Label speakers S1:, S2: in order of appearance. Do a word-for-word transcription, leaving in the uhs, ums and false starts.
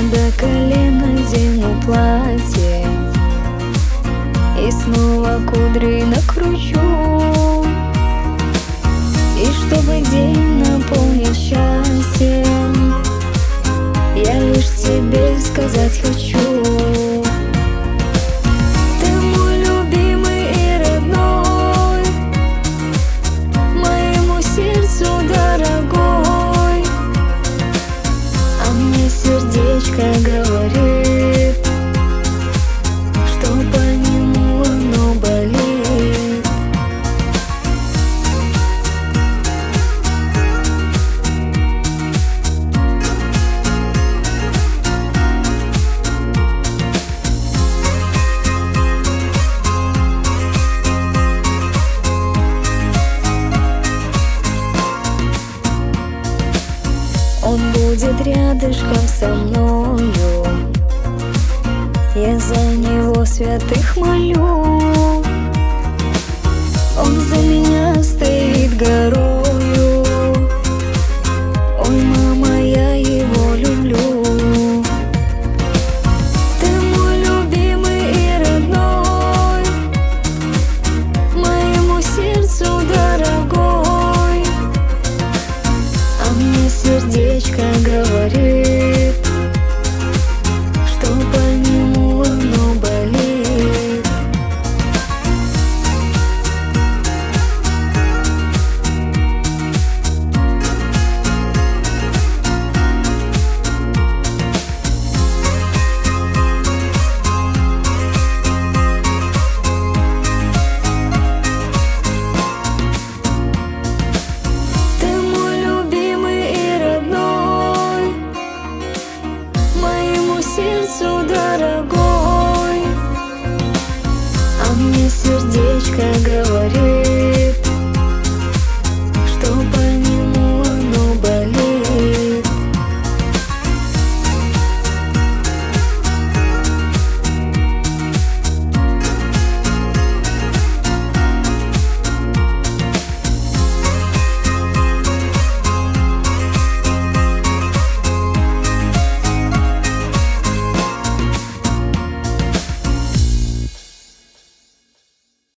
S1: до колен надену платье и снова кудри накручу. И чтобы день наполнил счастьем, я лишь тебе сказать хочу: ты мой любимый и родной, моему сердцу дорогой. А мне сердечко говорит, что по нему оно болит. Он будет рядышком со мною, я за него святых молю. Он за меня стоит горой.